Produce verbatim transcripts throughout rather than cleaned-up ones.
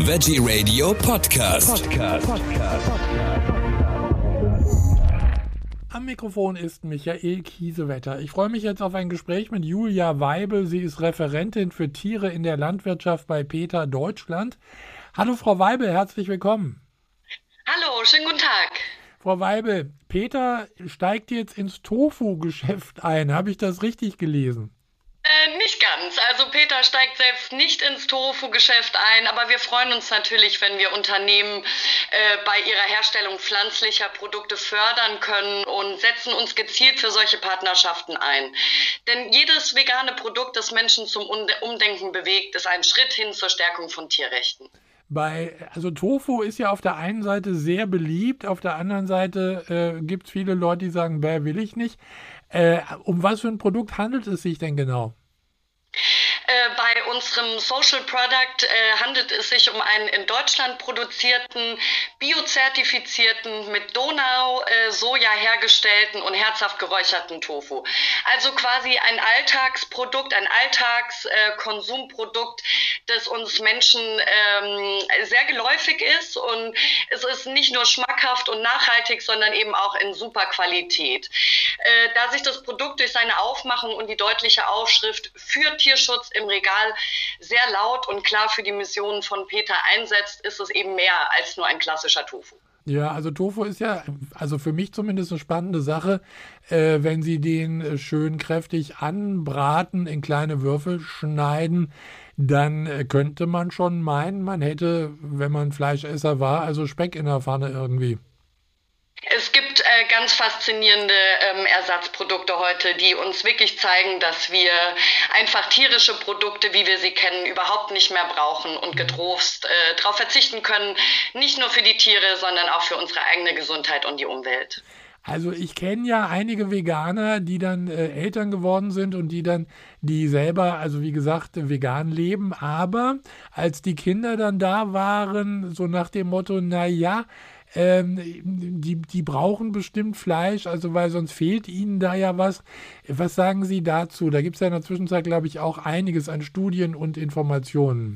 Veggie Radio Podcast. Podcast. Am Mikrofon ist Michael Kiesewetter. Ich freue mich jetzt auf ein Gespräch mit Julia Weibel. Sie ist Referentin für Tiere in der Landwirtschaft bei PETA Deutschland. Hallo Frau Weibel, herzlich willkommen. Hallo, schönen guten Tag. Frau Weibel, PETA steigt jetzt ins Tofu-Geschäft ein. Habe ich das richtig gelesen? Äh, nicht ganz. Also PETA steigt selbst nicht ins Tofu-Geschäft ein, aber wir freuen uns natürlich, wenn wir Unternehmen äh, bei ihrer Herstellung pflanzlicher Produkte fördern können und setzen uns gezielt für solche Partnerschaften ein. Denn jedes vegane Produkt, das Menschen zum Umdenken bewegt, ist ein Schritt hin zur Stärkung von Tierrechten. Bei, also Tofu ist ja auf der einen Seite sehr beliebt, auf der anderen Seite äh, gibt es viele Leute, die sagen, bäh, will ich nicht. Äh, um was für ein Produkt handelt es sich denn genau? Äh, bei unserem Social Product äh, handelt es sich um einen in Deutschland produzierten, biozertifizierten, mit Donau äh, Soja hergestellten und herzhaft geräucherten Tofu. Also quasi ein Alltagsprodukt, ein Alltagskonsumprodukt, äh, das uns Menschen ähm, sehr geläufig ist, und es ist nicht nur schmackhaft und nachhaltig, sondern eben auch in super Qualität. Äh, da sich das Produkt durch seine Aufmachung und die deutliche Aufschrift für Tierschutz im Regal sehr laut und klar für die Mission von PETA einsetzt, ist es eben mehr als nur ein klassischer Tofu. Ja, also Tofu ist ja, also für mich zumindest eine spannende Sache, äh, wenn Sie den schön kräftig anbraten, in kleine Würfel schneiden, dann äh, könnte man schon meinen, man hätte, wenn man Fleischesser war, also Speck in der Pfanne irgendwie. Es gibt äh, ganz faszinierende ähm, Ersatzprodukte heute, die uns wirklich zeigen, dass wir einfach tierische Produkte, wie wir sie kennen, überhaupt nicht mehr brauchen und getrost äh, darauf verzichten können, nicht nur für die Tiere, sondern auch für unsere eigene Gesundheit und die Umwelt. Also ich kenne ja einige Veganer, die dann äh, Eltern geworden sind und die dann, die selber, also wie gesagt, vegan leben, aber als die Kinder dann da waren, so nach dem Motto, na ja, Ähm, die, die brauchen bestimmt Fleisch, also weil sonst fehlt ihnen da ja was. Was sagen Sie dazu? Da gibt es ja in der Zwischenzeit, glaube ich, auch einiges an Studien und Informationen.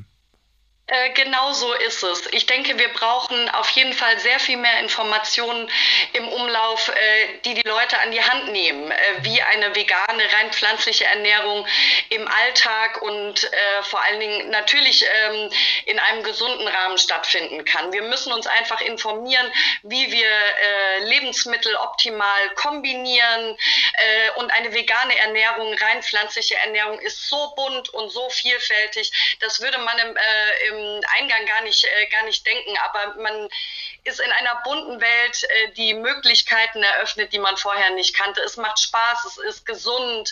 Äh, genau so ist es. Ich denke, wir brauchen auf jeden Fall sehr viel mehr Informationen im Umlauf, äh, die die Leute an die Hand nehmen, äh, wie eine vegane, rein pflanzliche Ernährung im Alltag und äh, vor allen Dingen natürlich ähm, in einem gesunden Rahmen stattfinden kann. Wir müssen uns einfach informieren, wie wir äh, Lebensmittel optimal kombinieren, äh, und eine vegane Ernährung, rein pflanzliche Ernährung ist so bunt und so vielfältig, das würde man im, äh, im Eingang gar nicht, äh, gar nicht denken, aber man ist in einer bunten Welt, äh, die Möglichkeiten eröffnet, die man vorher nicht kannte. Es macht Spaß, es ist gesund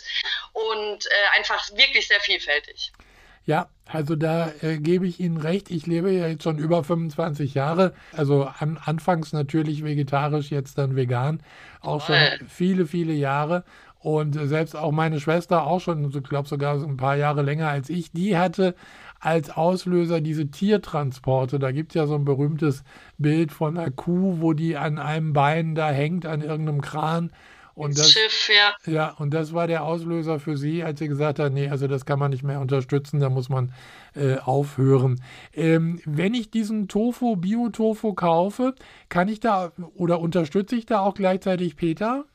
und äh, einfach wirklich sehr vielfältig. Ja, also da äh, gebe ich Ihnen recht. Ich lebe ja jetzt schon über fünfundzwanzig Jahre, also an, anfangs natürlich vegetarisch, jetzt dann vegan, auch schon viele, viele Jahre. Und äh, selbst auch meine Schwester, auch schon, ich glaube sogar so ein paar Jahre länger als ich, die hatte als Auslöser diese Tiertransporte. Da gibt es ja so ein berühmtes Bild von einer Kuh, wo die an einem Bein da hängt, an irgendeinem Kran. Und das, Schiff, ja. Ja, und das war der Auslöser für sie, als sie gesagt hat, nee, also das kann man nicht mehr unterstützen, da muss man äh, aufhören. Ähm, wenn ich diesen Tofu, Bio-Tofu kaufe, kann ich da oder unterstütze ich da auch gleichzeitig PETA?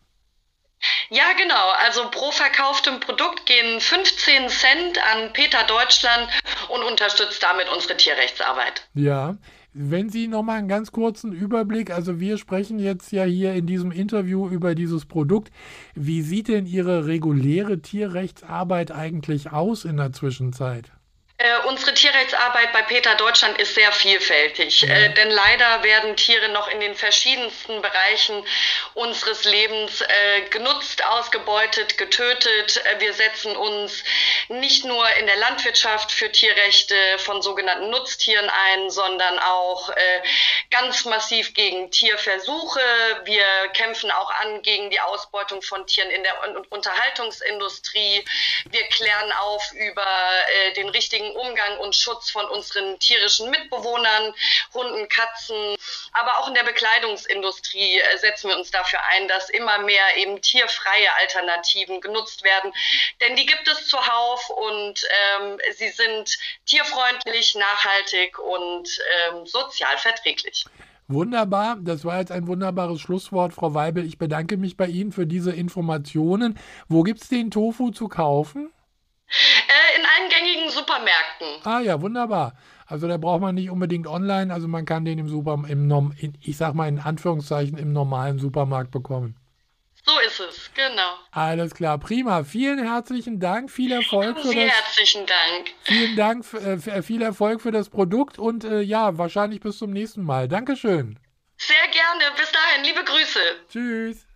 Ja, genau. Also pro verkauftem Produkt gehen fünfzehn Cent an PETA Deutschland und unterstützt damit unsere Tierrechtsarbeit. Ja. Wenn Sie nochmal einen ganz kurzen Überblick, also wir sprechen jetzt ja hier in diesem Interview über dieses Produkt. Wie sieht denn Ihre reguläre Tierrechtsarbeit eigentlich aus in der Zwischenzeit? Äh, unsere Tierrechtsarbeit bei PETA Deutschland ist sehr vielfältig, Ja. äh, denn leider werden Tiere noch in den verschiedensten Bereichen unseres Lebens äh, genutzt, ausgebeutet, getötet. Äh, wir setzen uns nicht nur in der Landwirtschaft für Tierrechte von sogenannten Nutztieren ein, sondern auch äh, ganz massiv gegen Tierversuche. Wir kämpfen auch an gegen die Ausbeutung von Tieren in der Unterhaltungsindustrie. Wir klären auf über äh, den richtigen Umgang und Schutz von unseren tierischen Mitbewohnern, Hunden, Katzen. Aber auch in der Bekleidungsindustrie äh, setzen wir uns dafür ein, dass immer mehr eben tierfreie Alternativen genutzt werden. Denn die gibt es zuhauf und ähm, sie sind tierfreundlich, nachhaltig und ähm, sozial verträglich. Wunderbar, das war jetzt ein wunderbares Schlusswort, Frau Weibel. Ich bedanke mich bei Ihnen für diese Informationen. Wo gibt es den Tofu zu kaufen? Äh, in allen gängigen Supermärkten. Ah ja, wunderbar. Also da braucht man nicht unbedingt online, also man kann den im Super, im Norm, in, ich sag mal in Anführungszeichen, im normalen Supermarkt bekommen. So ist es, genau. Alles klar, prima. Vielen herzlichen Dank, viel Erfolg für Vielen das. herzlichen Dank. Vielen Dank, äh, viel Erfolg für das Produkt und äh, ja, wahrscheinlich bis zum nächsten Mal. Dankeschön. Sehr gerne. Bis dahin, liebe Grüße. Tschüss.